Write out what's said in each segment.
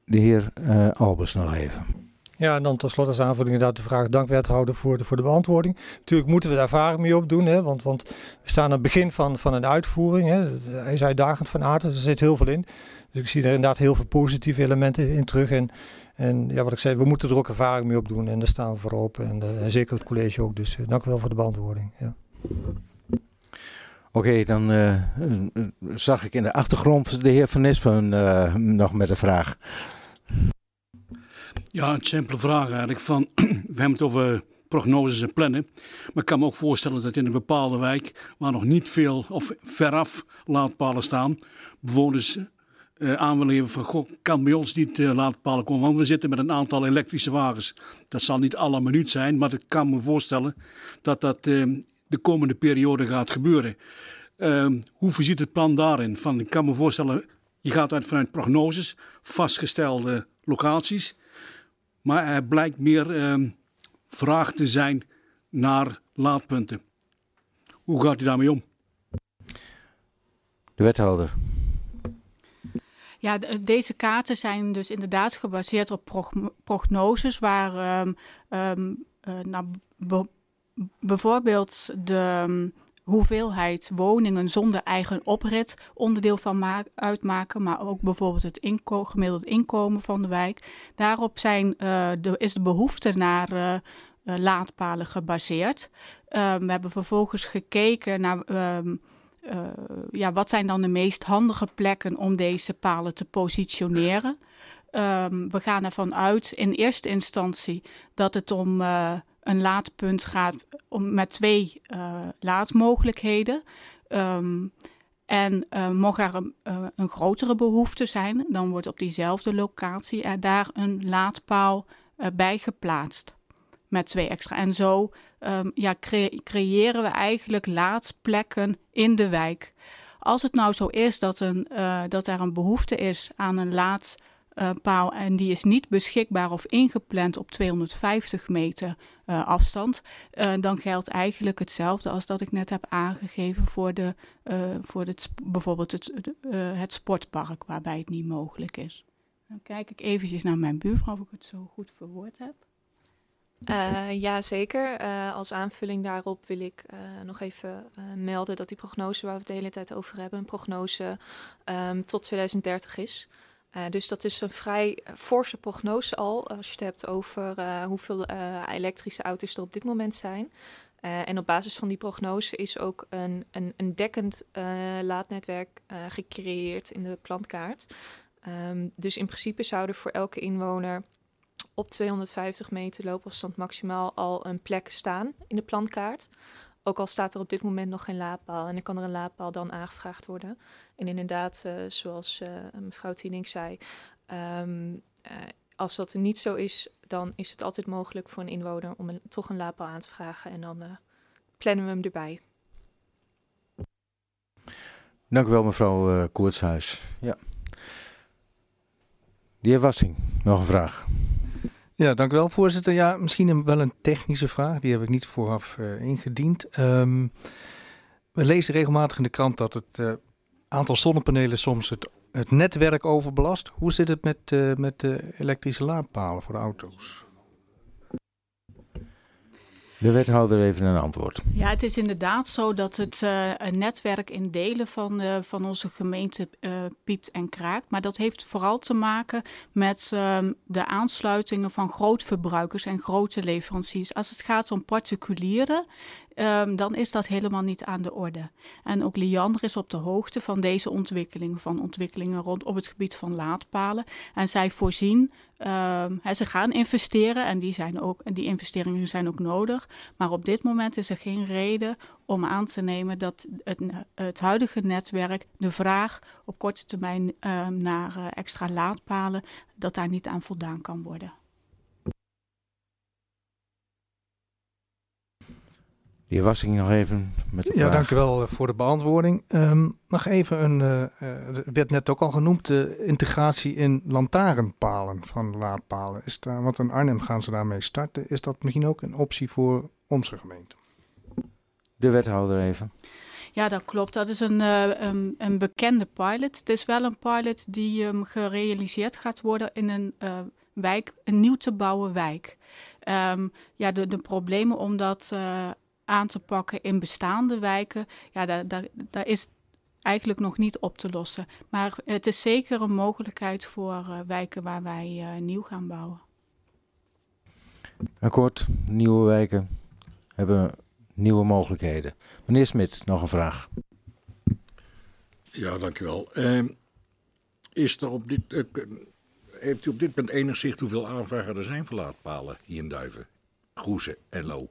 de heer Albers nog even. Ja, en dan tot slot als aanvulling inderdaad de vraag, dank wethouder voor de beantwoording. Natuurlijk moeten we daar ervaring mee opdoen, hè, want we staan aan het begin van een uitvoering. Hè. Hij is uitdagend van aard, dus er zit heel veel in. Dus ik zie er inderdaad heel veel positieve elementen in terug. En ja, wat ik zei, we moeten er ook ervaring mee opdoen en daar staan we voor open. En zeker het college ook, dus dank u wel voor de beantwoording. Ja. Oké, dan zag ik in de achtergrond de heer Van Nispen nog met een vraag. Ja, een simpele vraag eigenlijk. We hebben het over prognoses en plannen. Maar ik kan me ook voorstellen dat in een bepaalde wijk, waar nog niet veel of veraf laadpalen staan, bewoners aan willen geven van, goh, kan bij ons niet laadpalen komen. Want we zitten met een aantal elektrische wagens. Dat zal niet alle minuut zijn, maar ik kan me voorstellen dat dat de komende periode gaat gebeuren. Hoe voorziet het plan daarin? Ik kan me voorstellen, je gaat uit vanuit prognoses, vastgestelde locaties. Maar er blijkt meer vraag te zijn naar laadpunten. Hoe gaat u daarmee om? De wethouder. Ja, deze kaarten zijn dus inderdaad gebaseerd op prognoses waar bijvoorbeeld de hoeveelheid woningen zonder eigen oprit onderdeel van uitmaken, maar ook bijvoorbeeld het gemiddeld inkomen van de wijk. Daarop is de behoefte naar laadpalen gebaseerd. We hebben vervolgens gekeken naar wat zijn dan de meest handige plekken om deze palen te positioneren. We gaan ervan uit in eerste instantie dat het om een laadpunt gaat met 2 laadmogelijkheden. Mocht er een grotere behoefte zijn, dan wordt op diezelfde locatie er daar een laadpaal bij geplaatst. Met 2 extra. En zo creëren we eigenlijk laadplekken in de wijk. Als het nou zo is dat er een behoefte is aan een laadpaal en die is niet beschikbaar of ingepland op 250 meter afstand, dan geldt eigenlijk hetzelfde als dat ik net heb aangegeven voor bijvoorbeeld het sportpark waarbij het niet mogelijk is. Dan kijk ik eventjes naar mijn buurvrouw of ik het zo goed verwoord heb. Ja, zeker. Als aanvulling daarop wil ik nog even melden dat die prognose waar we het de hele tijd over hebben, een prognose tot 2030 is. Dus dat is een vrij forse prognose al, als je het hebt over hoeveel elektrische auto's er op dit moment zijn. En op basis van die prognose is ook een dekkend laadnetwerk gecreëerd in de plantkaart. Dus in principe zou er voor elke inwoner op 250 meter loopafstand maximaal al een plek staan in de plantkaart. Ook al staat er op dit moment nog geen laadpaal. En dan kan er een laadpaal dan aangevraagd worden. En inderdaad, zoals mevrouw Tienink zei, als dat er niet zo is, dan is het altijd mogelijk voor een inwoner om toch een laadpaal aan te vragen. En dan plannen we hem erbij. Dank u wel, mevrouw Koertshuis. Ja. De heer Wassing, nog een vraag. Ja, dank u wel, voorzitter. Ja, misschien wel een technische vraag. Die heb ik niet vooraf ingediend. We lezen regelmatig in de krant dat het aantal zonnepanelen soms het netwerk overbelast. Hoe zit het met de elektrische laadpalen voor de auto's? De wethouder even een antwoord. Ja, het is inderdaad zo dat het netwerk in delen van onze gemeente piept en kraakt. Maar dat heeft vooral te maken met de aansluitingen van grootverbruikers en grote leveranciers. Als het gaat om particulieren, dan is dat helemaal niet aan de orde. En ook Liander is op de hoogte van deze ontwikkelingen rond op het gebied van laadpalen. En zij voorzien, ze gaan investeren en die investeringen zijn ook nodig. Maar op dit moment is er geen reden om aan te nemen dat het huidige netwerk, de vraag op korte termijn naar extra laadpalen, dat daar niet aan voldaan kan worden. De heer Wassing nog even met de vraag. Ja, dank u wel voor de beantwoording. Nog even werd net ook al genoemd, de integratie in lantaarnpalen van laadpalen. Want in Arnhem gaan ze daarmee starten. Is dat misschien ook een optie voor onze gemeente? De wethouder even. Ja, dat klopt. Dat is een bekende pilot. Het is wel een pilot die gerealiseerd gaat worden in een wijk, een nieuw te bouwen wijk. De problemen om dat aan te pakken in bestaande wijken, daar is eigenlijk nog niet op te lossen. Maar het is zeker een mogelijkheid voor wijken waar wij nieuw gaan bouwen. Akkoord, nieuwe wijken hebben nieuwe mogelijkheden. Meneer Smit, nog een vraag. Ja, dankjewel. Heeft u op dit moment enig zicht hoeveel aanvragen er zijn voor laadpalen hier in Duiven, Goeze en Loo?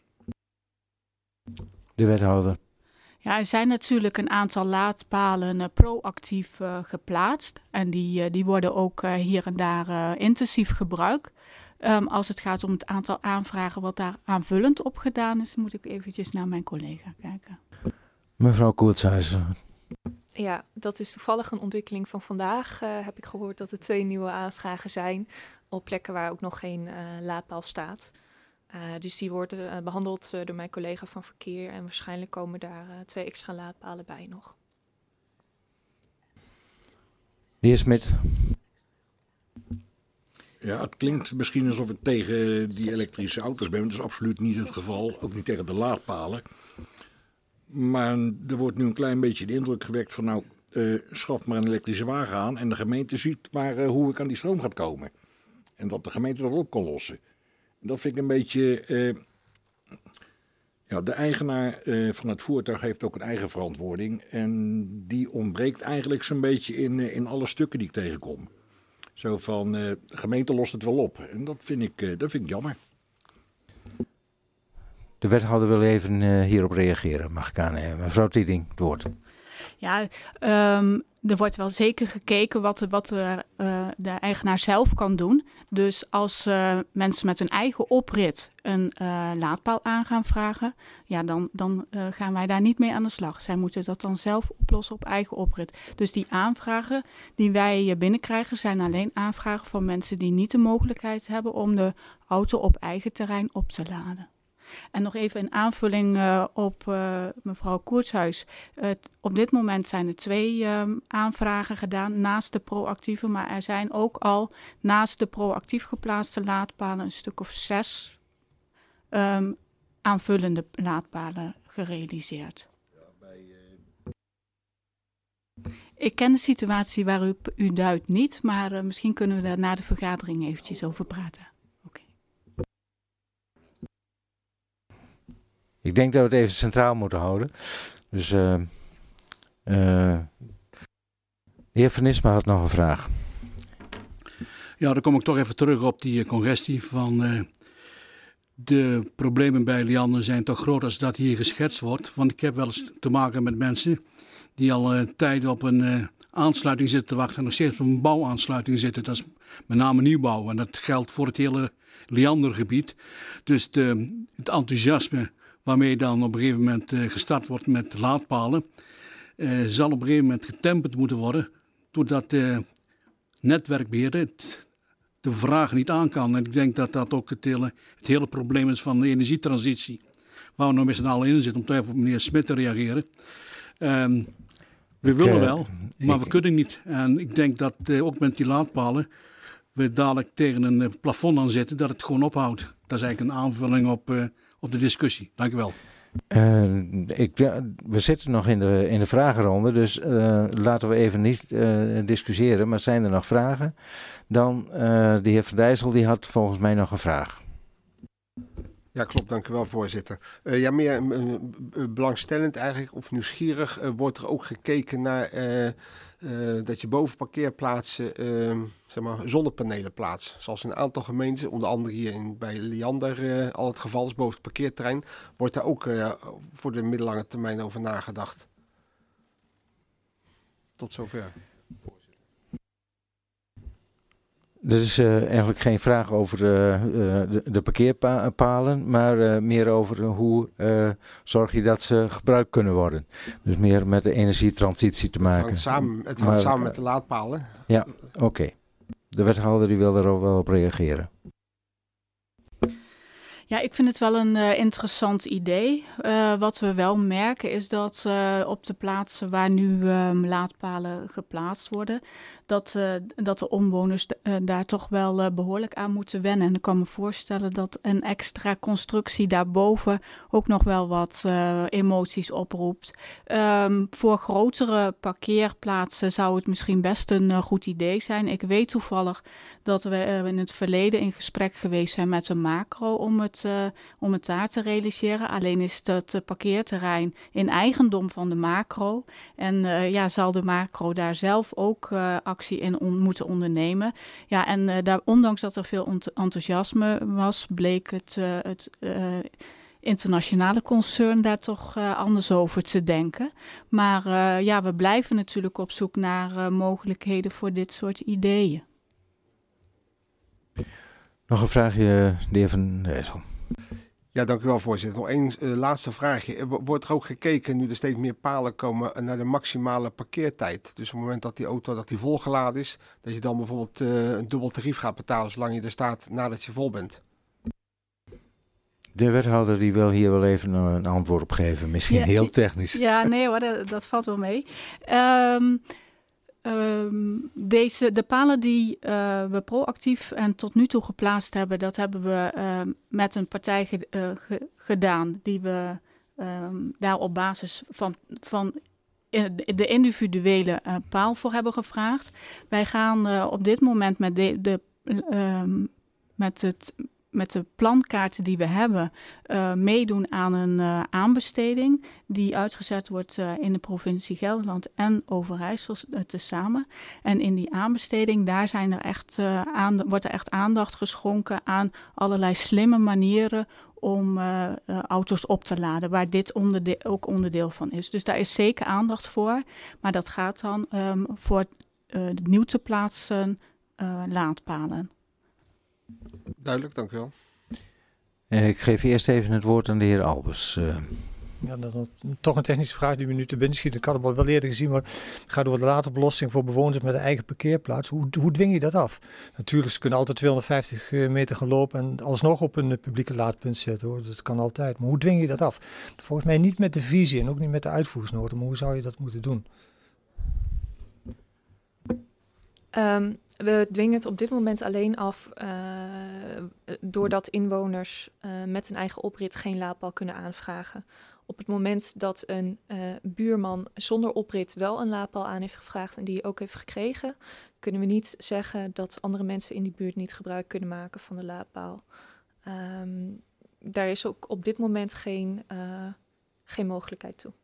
De wethouder. Ja, er zijn natuurlijk een aantal laadpalen proactief geplaatst. En die worden ook hier en daar intensief gebruikt. Als het gaat om het aantal aanvragen wat daar aanvullend op gedaan is, moet ik eventjes naar mijn collega kijken. Mevrouw Koertshuizen. Ja, dat is toevallig een ontwikkeling van vandaag. Heb ik gehoord dat er 2 nieuwe aanvragen zijn op plekken waar ook nog geen laadpaal staat. Dus die worden behandeld door mijn collega van verkeer en waarschijnlijk komen daar 2 extra laadpalen bij nog. De heer Smit. Ja, het klinkt misschien alsof ik tegen die elektrische auto's ben. Dat is absoluut niet het geval. Ook niet tegen de laadpalen. Maar er wordt nu een klein beetje de indruk gewekt van schaf maar een elektrische wagen aan. En de gemeente ziet maar hoe ik aan die stroom gaat komen. En dat de gemeente dat op kan lossen. En dat vind ik een beetje... de eigenaar van het voertuig heeft ook een eigen verantwoording. En die ontbreekt eigenlijk zo'n beetje in alle stukken die ik tegenkom. Zo van, de gemeente lost het wel op. En dat vind ik jammer. De wethouder wil even hierop reageren, mag ik aannemen. Mevrouw Tieding, het woord. Ja, er wordt wel zeker gekeken wat de eigenaar zelf kan doen. Dus als mensen met een eigen oprit een laadpaal aan gaan vragen, ja, dan gaan wij daar niet mee aan de slag. Zij moeten dat dan zelf oplossen op eigen oprit. Dus die aanvragen die wij binnenkrijgen zijn alleen aanvragen van mensen die niet de mogelijkheid hebben om de auto op eigen terrein op te laden. En nog even een aanvulling op mevrouw Koertshuis. Op dit moment zijn er 2 aanvragen gedaan naast de proactieve. Maar er zijn ook al naast de proactief geplaatste laadpalen een stuk of 6 aanvullende laadpalen gerealiseerd. Ik ken de situatie waarop u duidt niet, maar misschien kunnen we daar na de vergadering eventjes over praten. Ik denk dat we het even centraal moeten houden. Dus de heer Van Nispen had nog een vraag. Ja, dan kom ik toch even terug op die congestie van de problemen bij Liander zijn toch groot als dat hier geschetst wordt. Want ik heb wel eens te maken met mensen die al tijden op een aansluiting zitten te wachten en nog steeds op een bouwaansluiting zitten. Dat is met name nieuwbouw en dat geldt voor het hele Liandergebied. Dus het enthousiasme waarmee dan op een gegeven moment gestart wordt met laadpalen, zal op een gegeven moment getemperd moeten worden, doordat netwerkbeheerder de vraag niet aan kan. En ik denk dat dat ook het hele probleem is van de energietransitie, waar we nog met z'n allen in zitten, om toch even op meneer Smit te reageren. We willen wel, maar we kunnen niet. En ik denk dat ook met die laadpalen we dadelijk tegen een plafond aan zitten, dat het gewoon ophoudt. Dat is eigenlijk een aanvulling op de discussie. Dank u wel. We zitten nog in de vragenronde, dus laten we even niet discussiëren. Maar zijn er nog vragen? Dan de heer Van Dijssel, die had volgens mij nog een vraag. Ja, klopt. Dank u wel, voorzitter. Meer belangstellend eigenlijk, of nieuwsgierig, wordt er ook gekeken naar dat je boven parkeerplaatsen zonnepanelen plaatst. Zoals in een aantal gemeenten, onder andere hier bij Liander al het geval is, boven het parkeerterrein. Wordt daar ook voor de middellange termijn over nagedacht? Tot zover. Er is eigenlijk geen vraag over de parkeerpalen, maar meer over hoe zorg je dat ze gebruikt kunnen worden. Dus meer met de energietransitie te maken. Het hangt samen met de laadpalen. Ja, oké. De wethouder die wil er ook wel op reageren. Ja, ik vind het wel een interessant idee. Wat we wel merken is dat op de plaatsen waar nu laadpalen geplaatst worden, dat de omwoners daar toch wel behoorlijk aan moeten wennen. En ik kan me voorstellen dat een extra constructie daarboven ook nog wel wat emoties oproept. Voor grotere parkeerplaatsen zou het misschien best een goed idee zijn. Ik weet toevallig dat we in het verleden in gesprek geweest zijn met een macro om het daar te realiseren. Alleen is het parkeerterrein in eigendom van de macro. En zal de macro daar zelf ook actie in moeten ondernemen. Ja, en ondanks dat er veel enthousiasme was, bleek het internationale concern daar toch anders over te denken. Maar we blijven natuurlijk op zoek naar mogelijkheden voor dit soort ideeën. Nog een vraagje, de heer Van Rijssel. Ja, dank u wel, voorzitter. Nog één laatste vraagje. Wordt er ook gekeken, nu er steeds meer palen komen, naar de maximale parkeertijd? Dus op het moment dat die auto volgeladen is, dat je dan bijvoorbeeld een dubbel tarief gaat betalen zolang je er staat nadat je vol bent? De wethouder die wil hier wel even een antwoord op geven. Misschien heel technisch. Ja, nee hoor, dat valt wel mee. De palen die we proactief en tot nu toe geplaatst hebben, dat hebben we met een partij gedaan die we daar op basis van de individuele paal voor hebben gevraagd. Wij gaan op dit moment met de plankaarten die we hebben meedoen aan een aanbesteding die uitgezet wordt in de provincie Gelderland en Overijssel tezamen. En in die aanbesteding, daar wordt er echt aandacht geschonken aan allerlei slimme manieren om auto's op te laden, waar dit ook onderdeel van is. Dus daar is zeker aandacht voor, maar dat gaat dan voor nieuw te plaatsen laadpalen. Duidelijk, dank u wel. Ik geef eerst even het woord aan de heer Albers. Ja, dan toch een technische vraag die we nu te binnen schieten. Ik had het wel eerder gezien, maar het gaat over de laadbelasting voor bewoners met een eigen parkeerplaats. Hoe dwing je dat af? Natuurlijk, ze kunnen altijd 250 meter gaan lopen en alsnog op een publieke laadpunt zetten, hoor. Dat kan altijd. Maar hoe dwing je dat af? Volgens mij niet met de visie en ook niet met de uitvoersnoten, maar hoe zou je dat moeten doen? We dwingen het op dit moment alleen af doordat inwoners met een eigen oprit geen laadpaal kunnen aanvragen. Op het moment dat een buurman zonder oprit wel een laadpaal aan heeft gevraagd en die ook heeft gekregen, kunnen we niet zeggen dat andere mensen in die buurt niet gebruik kunnen maken van de laadpaal. Daar is ook op dit moment geen mogelijkheid toe.